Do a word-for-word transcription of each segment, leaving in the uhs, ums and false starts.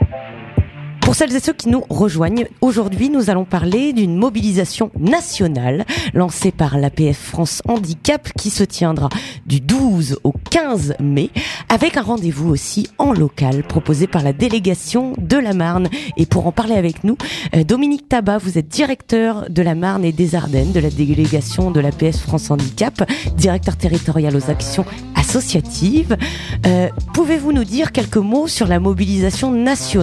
Pour celles et ceux qui nous rejoignent, aujourd'hui nous allons parler d'une mobilisation nationale lancée par l'A P F France Handicap qui se tiendra du douze au quinze mai avec un rendez-vous aussi en local proposé par la délégation de la Marne. Et pour en parler avec nous, Dominique Tabat, vous êtes directeur de la Marne et des Ardennes de la délégation de l'A P F France Handicap, directeur territorial aux actions associatives. Euh, pouvez-vous nous dire quelques mots sur la mobilisation nationale ?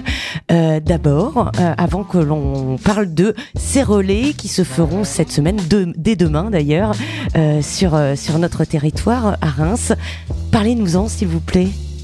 Euh, d'abord, euh, avant que l'on parle de ces relais qui se feront cette semaine, de, dès demain d'ailleurs, euh, sur, euh, sur notre territoire à Reims. Parlez-nous-en s'il vous plaît.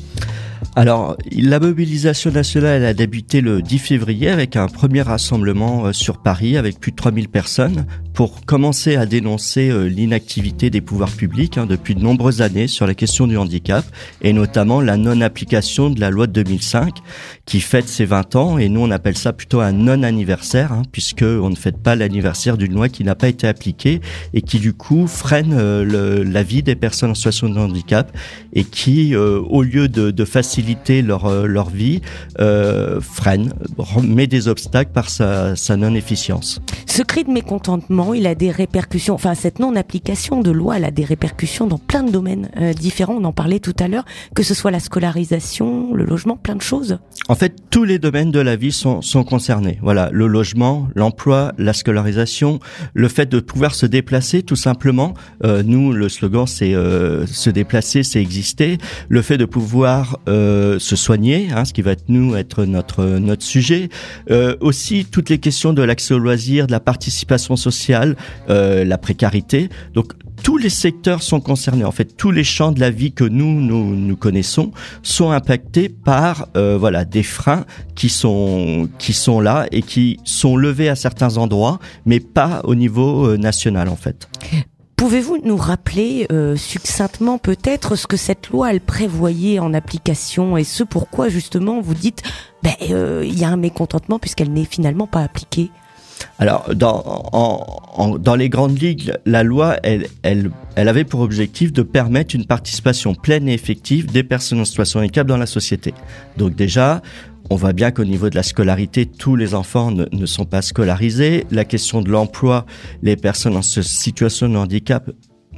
Alors, la mobilisation nationale elle a débuté le dix février avec un premier rassemblement sur Paris avec plus de trois mille personnes pour commencer à dénoncer l'inactivité des pouvoirs publics hein, depuis de nombreuses années sur la question du handicap et notamment la non-application de la loi de deux mille cinq qui fête ses vingt ans et nous on appelle ça plutôt un non-anniversaire hein, puisque on ne fête pas l'anniversaire d'une loi qui n'a pas été appliquée et qui du coup freine euh, le, la vie des personnes en situation de handicap et qui euh, au lieu de, de faciliter leur, euh, leur vie euh, freine, met des obstacles par sa, sa non-efficience. Ce cri de mécontentement, il a des répercussions, enfin cette non-application de loi, elle a des répercussions dans plein de domaines euh, différents, on en parlait tout à l'heure, que ce soit la scolarisation, le logement, plein de choses. En fait, tous les domaines de la vie sont, sont concernés. Voilà, le logement, l'emploi, la scolarisation, le fait de pouvoir se déplacer tout simplement. Euh, nous, le slogan, c'est euh, se déplacer, c'est exister. Le fait de pouvoir euh, se soigner, hein, ce qui va être nous être notre notre sujet. Euh, aussi, toutes les questions de l'accès aux loisirs, de la participation sociale, euh, la précarité. Donc tous les secteurs sont concernés. En fait, tous les champs de la vie que nous nous, nous connaissons sont impactés par euh, voilà des freins qui sont qui sont là et qui sont levés à certains endroits, mais pas au niveau euh, national en fait. Pouvez-vous nous rappeler euh, succinctement peut-être ce que cette loi elle prévoyait en application et ce pourquoi justement vous dites ben euh, il y a un mécontentement puisqu'elle n'est finalement pas appliquée? Alors, dans, en, en, dans les grandes ligues, la loi, elle, elle, elle avait pour objectif de permettre une participation pleine et effective des personnes en situation de handicap dans la société. Donc déjà, on voit bien qu'au niveau de la scolarité, tous les enfants ne, ne sont pas scolarisés. La question de l'emploi, les personnes en situation de handicap,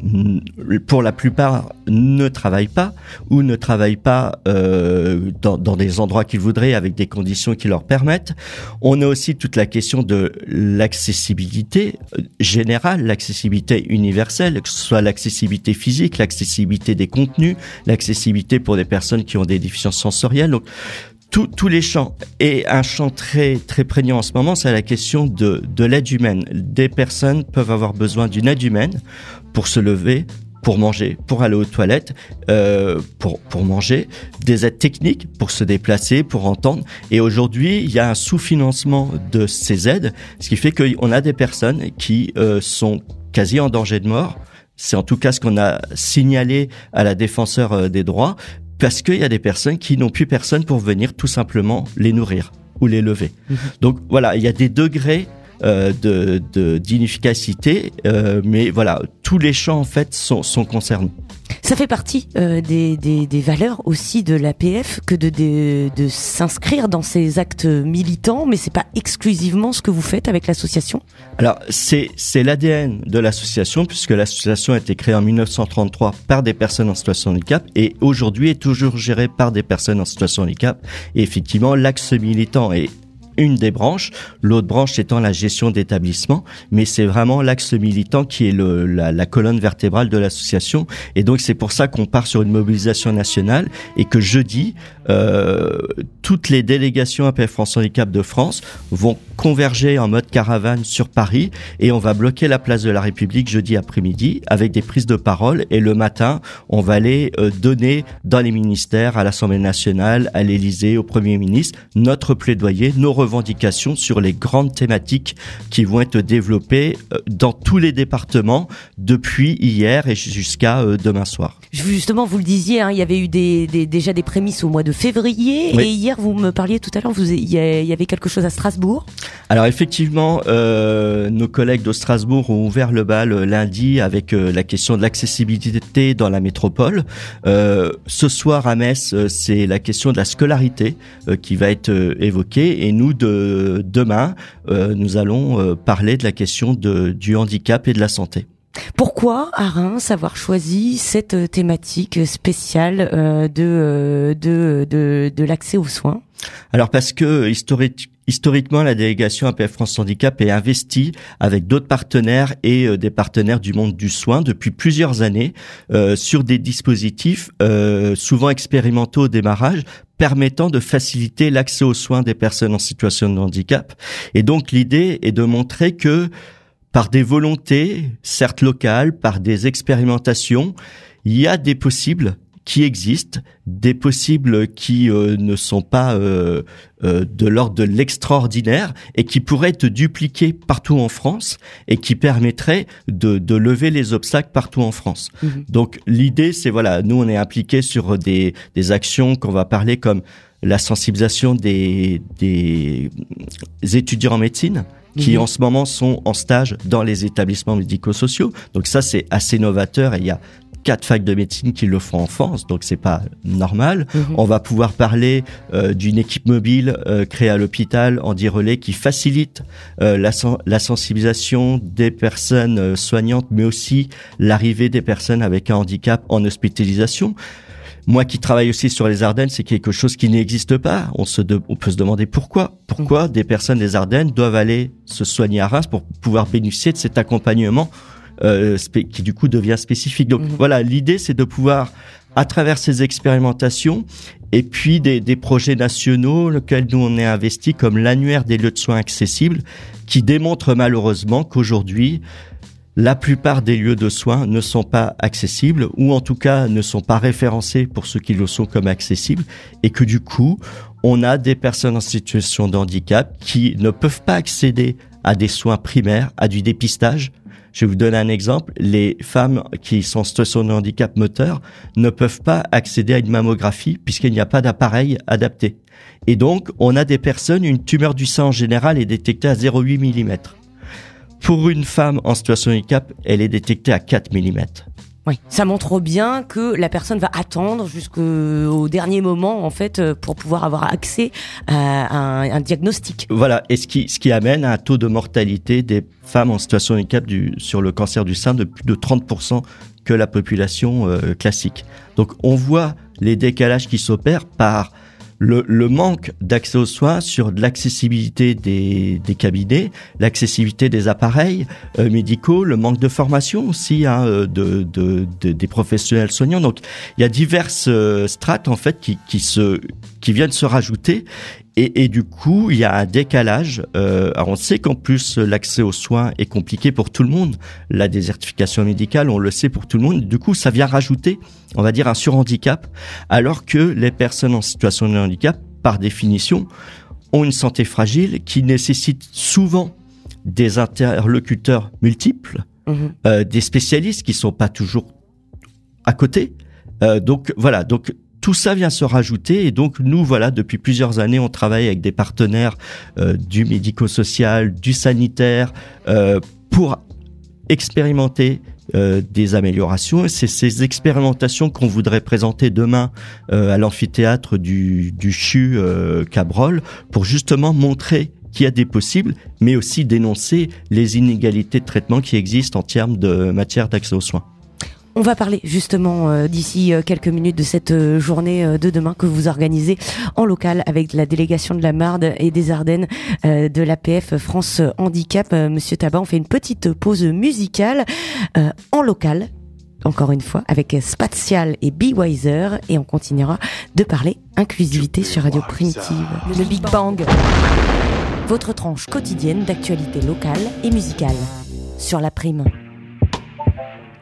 pour la plupart, ne travaillent pas ou ne travaillent pas euh, dans, dans des endroits qu'ils voudraient avec des conditions qui leur permettent. On a aussi toute la question de l'accessibilité générale, l'accessibilité universelle, que ce soit l'accessibilité physique, l'accessibilité des contenus, l'accessibilité pour des personnes qui ont des déficiences sensorielles. Donc, Tous, tous les champs. Et un champ très, très prégnant en ce moment, c'est la question de, de l'aide humaine. Des personnes peuvent avoir besoin d'une aide humaine pour se lever, pour manger, pour aller aux toilettes, euh, pour, pour manger, des aides techniques pour se déplacer, pour entendre. Et aujourd'hui, il y a un sous-financement de ces aides, ce qui fait qu'on a des personnes qui euh, sont quasi en danger de mort. C'est en tout cas ce qu'on a signalé à la défenseur des droits, parce qu'il y a des personnes qui n'ont plus personne pour venir tout simplement les nourrir ou les lever. Mmh. Donc voilà, il y a des degrés euh, de, de d'inefficacité, euh, mais voilà, tous les champs en fait sont, sont concernés. Ça fait partie euh, des, des, des valeurs aussi de l'A P F que de, de, de s'inscrire dans ces actes militants, mais c'est pas exclusivement ce que vous faites avec l'association. Alors c'est c'est l'A D N de l'association puisque l'association a été créée en dix-neuf cent trente-trois par des personnes en situation de handicap et aujourd'hui est toujours gérée par des personnes en situation de handicap. Et effectivement, l'axe militant est une des branches, l'autre branche étant la gestion d'établissement, mais c'est vraiment l'axe militant qui est le, la, la colonne vertébrale de l'association, et donc c'est pour ça qu'on part sur une mobilisation nationale, et que jeudi, euh, toutes les délégations A P F France Handicap de France vont converger en mode caravane sur Paris, et on va bloquer la place de la République jeudi après-midi, avec des prises de parole, et le matin, on va aller euh, donner dans les ministères, à l'Assemblée nationale, à l'Élysée, au Premier ministre, notre plaidoyer, nos revendications, revendications sur les grandes thématiques qui vont être développées dans tous les départements depuis hier et jusqu'à demain soir. Justement, vous le disiez, hein, il y avait eu des, des, déjà des prémices au mois de février, oui. Et hier, vous me parliez tout à l'heure, vous, il y avait quelque chose à Strasbourg. Alors effectivement, euh, nos collègues de Strasbourg ont ouvert le bal lundi avec euh, la question de l'accessibilité dans la métropole. Euh, ce soir à Metz, c'est la question de la scolarité euh, qui va être euh, évoquée, et nous, de demain, euh, nous allons euh, parler de la question de, du handicap et de la santé. Pourquoi à Reims avoir choisi cette thématique spéciale euh, de, de, de, de l'accès aux soins ? Alors parce que historique, historiquement, la délégation A P F France Handicap est investie avec d'autres partenaires et euh, des partenaires du monde du soin depuis plusieurs années euh, sur des dispositifs euh, souvent expérimentaux au démarrage, permettant de faciliter l'accès aux soins des personnes en situation de handicap. Et donc l'idée est de montrer que par des volontés, certes locales, par des expérimentations, il y a des possibles qui existent, des possibles qui euh, ne sont pas euh, euh, de l'ordre de l'extraordinaire et qui pourraient être dupliqués partout en France et qui permettraient de, de lever les obstacles partout en France. Mmh. Donc l'idée, c'est voilà, nous on est impliqués sur des, des actions qu'on va parler comme la sensibilisation des, des étudiants en médecine, qui mmh. en ce moment sont en stage dans les établissements médico-sociaux. Donc ça, c'est assez novateur, et il y a quatre facs de médecine qui le font en France, donc c'est pas normal. Mmh. On va pouvoir parler euh, d'une équipe mobile euh, créée à l'hôpital, Andy Relais, qui facilite euh, la, la sensibilisation des personnes euh, soignantes, mais aussi l'arrivée des personnes avec un handicap en hospitalisation. Moi qui travaille aussi sur les Ardennes, c'est quelque chose qui n'existe pas. On se de, on peut se demander pourquoi. Pourquoi mmh. des personnes des Ardennes doivent aller se soigner à Reims pour pouvoir bénéficier de cet accompagnement euh, spé, qui du coup devient spécifique. Donc mmh. voilà, l'idée c'est de pouvoir, à travers ces expérimentations et puis des, des projets nationaux lesquels nous on est investis, comme l'annuaire des lieux de soins accessibles, qui démontrent malheureusement qu'aujourd'hui, la plupart des lieux de soins ne sont pas accessibles, ou en tout cas ne sont pas référencés pour ceux qui le sont comme accessibles, et que du coup, on a des personnes en situation de handicap qui ne peuvent pas accéder à des soins primaires, à du dépistage. Je vais vous donner un exemple. Les femmes qui sont en situation de handicap moteur ne peuvent pas accéder à une mammographie puisqu'il n'y a pas d'appareil adapté. Et donc, on a des personnes, une tumeur du sein en général est détectée à zéro virgule huit millimètres. Pour une femme en situation de handicap, elle est détectée à quatre millimètres. Oui, ça montre bien que la personne va attendre jusqu'au dernier moment, en fait, pour pouvoir avoir accès à un, un diagnostic. Voilà, et ce qui, ce qui amène à un taux de mortalité des femmes en situation de handicap du, sur le cancer du sein de plus de trente pour cent que la population euh, classique. Donc on voit les décalages qui s'opèrent par Le, le manque d'accès aux soins, sur de l'accessibilité des, des cabinets, l'accessibilité des appareils euh, médicaux, le manque de formation aussi hein, de, de, de, des professionnels soignants. Donc, il y a diverses euh, strates en fait qui, qui se, qui viennent se rajouter. Et, et du coup, il y a un décalage. Euh, alors on sait qu'en plus, l'accès aux soins est compliqué pour tout le monde. La désertification médicale, on le sait pour tout le monde. Du coup, ça vient rajouter, on va dire, un surhandicap, alors que les personnes en situation de handicap, par définition, ont une santé fragile qui nécessite souvent des interlocuteurs multiples, mmh. euh, des spécialistes qui sont pas toujours à côté. Euh, donc voilà, donc tout ça vient se rajouter, et donc nous, voilà, depuis plusieurs années, on travaille avec des partenaires euh, du médico-social, du sanitaire, euh, pour expérimenter euh, des améliorations. Et c'est ces expérimentations qu'on voudrait présenter demain euh, à l'amphithéâtre du, du C H U euh, Cabrol, pour justement montrer qu'il y a des possibles, mais aussi dénoncer les inégalités de traitement qui existent en termes de matière d'accès aux soins. On va parler justement euh, d'ici euh, quelques minutes de cette euh, journée euh, de demain que vous organisez en local avec la délégation de la Marne et des Ardennes euh, de l'A P F France Handicap. Euh, Monsieur Tabat, on fait une petite pause musicale euh, en local, encore une fois, avec Spatial et Be Wiser, et on continuera de parler inclusivité sur Radio Primitive. Le Big Bang, votre tranche quotidienne d'actualité locale et musicale sur la Prime.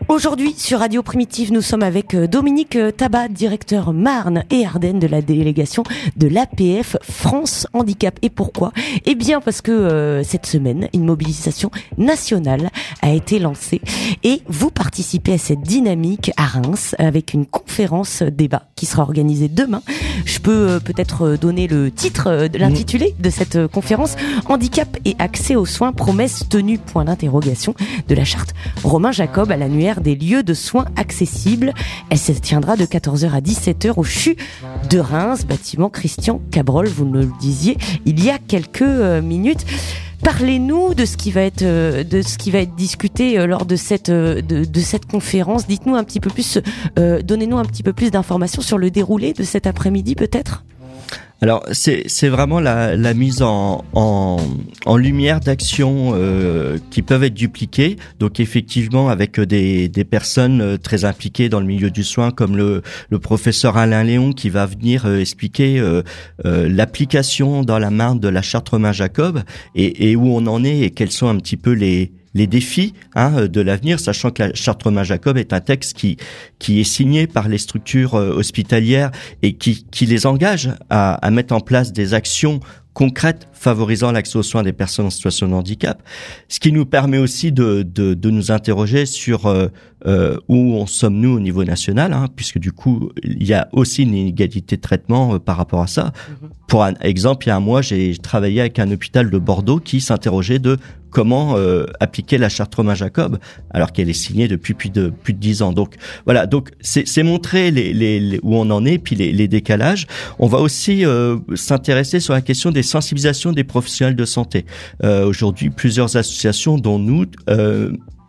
Aujourd'hui, sur Radio Primitive, nous sommes avec Dominique Tabat, directeur Marne et Ardennes de la délégation de l'A P F France Handicap. Et pourquoi ? Eh bien, parce que euh, cette semaine, une mobilisation nationale a été lancée et vous participez à cette dynamique à Reims avec une conférence débat qui sera organisée demain. Je peux euh, peut-être donner le titre, de l'intitulé de cette conférence : Handicap et accès aux soins, promesses tenues, point d'interrogation, de la charte Romain Jacob à l'annuaire des lieux de soins accessibles. Elle se tiendra de quatorze heures à dix-sept heures au C H U de Reims, bâtiment Christian Cabrol, vous nous le disiez il y a quelques minutes. Parlez-nous de ce qui va être de ce qui va être discuté lors de cette de, de cette conférence. Dites-nous un petit peu plus, euh, donnez-nous un petit peu plus d'informations sur le déroulé de cet après-midi, peut-être. Alors c'est c'est vraiment la la mise en en en lumière d'actions euh, qui peuvent être dupliquées. Donc effectivement avec des des personnes très impliquées dans le milieu du soin comme le le professeur Alain Léon qui va venir euh, expliquer euh, euh, l'application dans la Marne de la charte Romain Jacob et et où on en est et quels sont un petit peu les les défis hein, de l'avenir, sachant que la charte Romain Jacob est un texte qui qui est signé par les structures euh, hospitalières et qui qui les engage à, à mettre en place des actions concrètes favorisant l'accès aux soins des personnes en situation de handicap, ce qui nous permet aussi de de, de nous interroger sur euh, euh, où en sommes-nous au niveau national, hein, puisque du coup il y a aussi une inégalité de traitement euh, par rapport à ça. Mmh. Pour un exemple, il y a un mois, j'ai travaillé avec un hôpital de Bordeaux qui s'interrogeait de comment euh, appliquer la charte Romain Jacob alors qu'elle est signée depuis plus de plus de dix ans. Donc voilà, donc c'est c'est montrer les, les, les où on en est puis les, les décalages. On va aussi euh, s'intéresser sur la question des sensibilisations des professionnels de santé. Euh, aujourd'hui, plusieurs associations dont nous euh,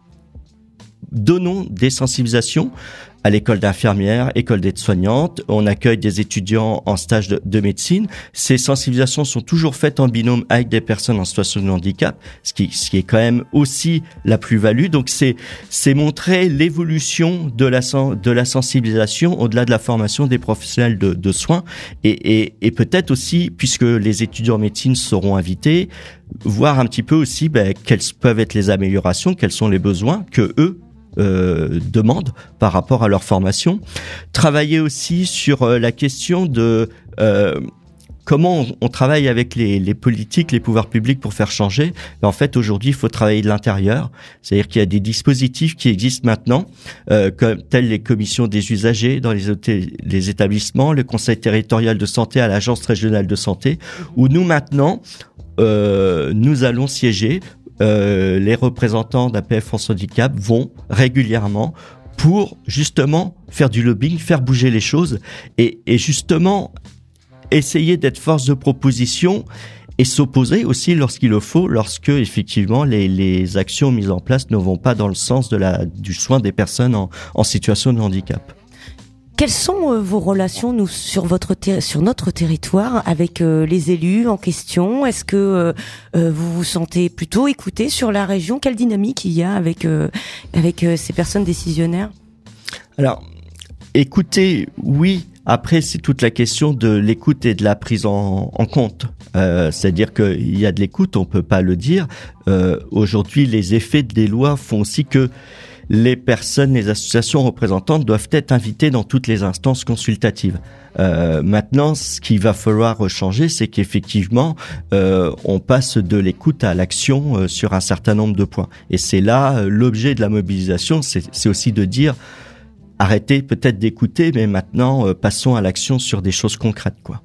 donnons des sensibilisations à l'école d'infirmières, école d'aide-soignante. On accueille des étudiants en stage de, de médecine. Ces sensibilisations sont toujours faites en binôme avec des personnes en situation de handicap, ce qui, ce qui est quand même aussi la plus-value. Donc c'est, c'est montrer l'évolution de la, de la sensibilisation au-delà de la formation des professionnels de, de soins et, et, et peut-être aussi, puisque les étudiants en médecine seront invités, voir un petit peu aussi ben, quelles peuvent être les améliorations, quels sont les besoins que eux Euh, demandent par rapport à leur formation. Travailler aussi sur euh, la question de euh, comment on, on travaille avec les, les politiques, les pouvoirs publics pour faire changer. En fait, aujourd'hui, il faut travailler de l'intérieur. C'est-à-dire qu'il y a des dispositifs qui existent maintenant, euh, comme tels les commissions des usagers dans les, hôtels, les établissements, le conseil territorial de santé à l'agence régionale de santé, où nous maintenant, euh, nous allons siéger. Euh, les représentants d'A P F France Handicap vont régulièrement pour justement faire du lobbying, faire bouger les choses et, et justement essayer d'être force de proposition et s'opposer aussi lorsqu'il le faut, lorsque effectivement les, les actions mises en place ne vont pas dans le sens de la, du soin des personnes en, en situation de handicap. Quelles sont euh, vos relations nous sur votre ter- sur notre territoire avec euh, les élus en question ? Est-ce que euh, euh, vous vous sentez plutôt écouté sur la région ? Quelle dynamique il y a avec euh, avec euh, ces personnes décisionnaires ? Alors, écoutez, oui. Après, c'est toute la question de l'écoute et de la prise en, en compte. Euh, c'est-à-dire qu'il y a de l'écoute, on peut pas le dire. Euh, aujourd'hui, les effets des lois font aussi que les personnes, les associations représentantes doivent être invitées dans toutes les instances consultatives. Euh, maintenant, ce qu'il va falloir changer, c'est qu'effectivement, euh, on passe de l'écoute à l'action euh, sur un certain nombre de points. Et c'est là euh, l'objet de la mobilisation, c'est, c'est aussi de dire arrêtez peut-être d'écouter, mais maintenant euh, passons à l'action sur des choses concrètes, quoi.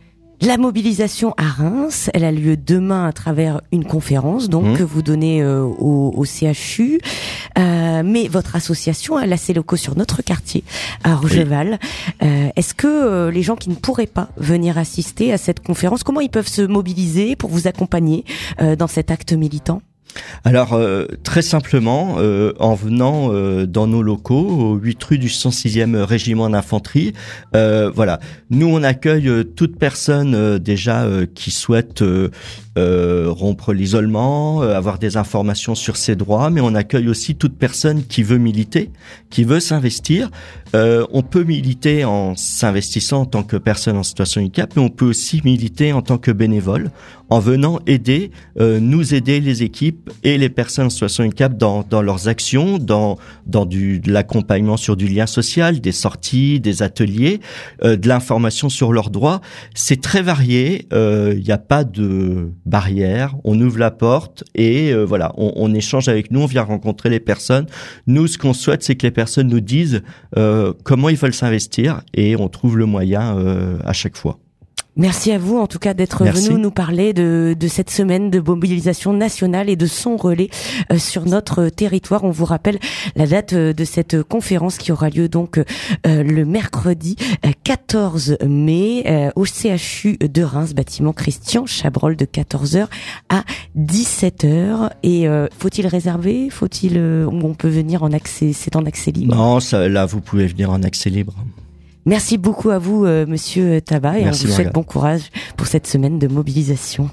La mobilisation à Reims, elle a lieu demain à travers une conférence donc mmh. que vous donnez euh, au, au C H U. Euh, mais votre association, elle a ses locaux sur notre quartier, à Orgeval. Oui. Euh, est-ce que euh, les gens qui ne pourraient pas venir assister à cette conférence, comment ils peuvent se mobiliser pour vous accompagner euh, dans cet acte militant ? Alors euh, très simplement, euh, en venant euh, dans nos locaux, au huit rue du cent sixième régiment d'infanterie, euh, voilà, nous on accueille euh, toute personne euh, déjà euh, qui souhaite euh, euh, rompre l'isolement, euh, avoir des informations sur ses droits, mais on accueille aussi toute personne qui veut militer, qui veut s'investir. Euh, on peut militer en s'investissant en tant que personne en situation de handicap, mais on peut aussi militer en tant que bénévole, en venant aider, euh, nous aider les équipes et les personnes en situation de handicap dans, dans leurs actions, dans, dans du, de l'accompagnement sur du lien social, des sorties, des ateliers, euh, de l'information sur leurs droits. C'est très varié, il euh, n'y a pas de barrière, on ouvre la porte et euh, voilà, on, on échange avec nous, on vient rencontrer les personnes. Nous, ce qu'on souhaite, c'est que les personnes nous disent euh, comment ils veulent s'investir et on trouve le moyen euh, à chaque fois. Merci à vous, en tout cas, d'être Merci. venu nous parler de, de cette semaine de mobilisation nationale et de son relais euh, sur notre territoire. On vous rappelle la date de cette conférence qui aura lieu donc euh, le mercredi quatorze mai euh, au C H U de Reims, bâtiment Christian Chabrol, de quatorze heures à dix-sept heures. Et euh, faut-il réserver ? Faut-il euh, on peut venir en accès ? C'est en accès libre ? Non, ça, là, vous pouvez venir en accès libre. Merci beaucoup à vous, euh, Monsieur Tabat, et Merci, on vous souhaite Morgane. bon courage pour cette semaine de mobilisation.